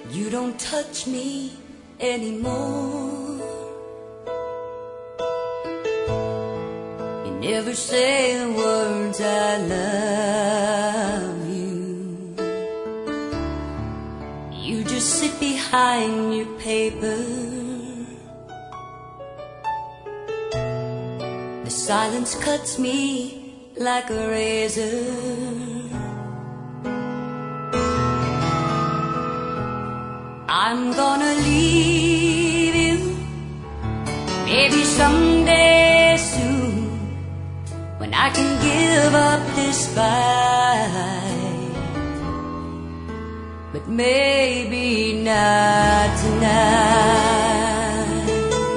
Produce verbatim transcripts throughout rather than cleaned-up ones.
You don't touch me anymore. You never say the words I love you. You just sit behind your paper. The silence cuts me like a razor. I'm gonna leave you, maybe someday soon, when I can give up this fight. But maybe not tonight.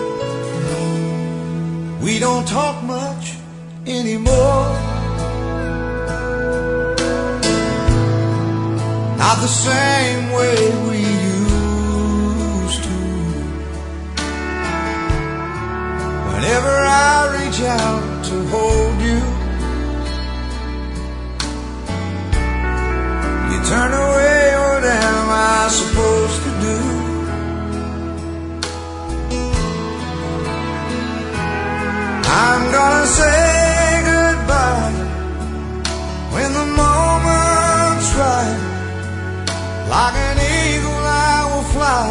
We don't talk much anymore, not the same way we used to. Whenever I reach out to hold you, you turn away. What am I supposed to do? I'm gonna say goodbye when the moment's right. Like an eagle I will fly,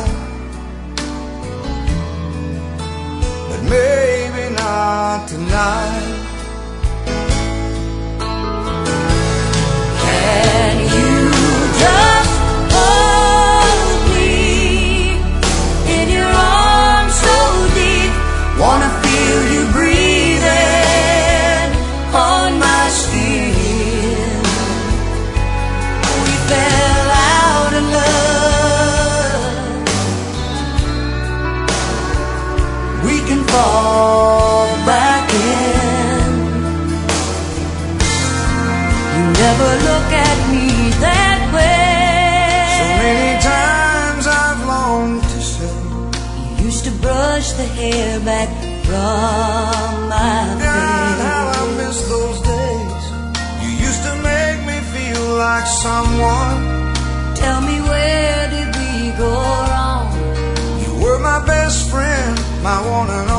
but maybe not tonight. Can you just hold me in your arms so deep? Wanna feel you breathing on my skin. We fell out of love. We can fall back in. You never look at me that way. So many times I've longed to say, You used to brush the hair back from my God, how I face. miss those days. You used to make me feel like someone. Tell me, where did we go wrong? You were my best friend, my one and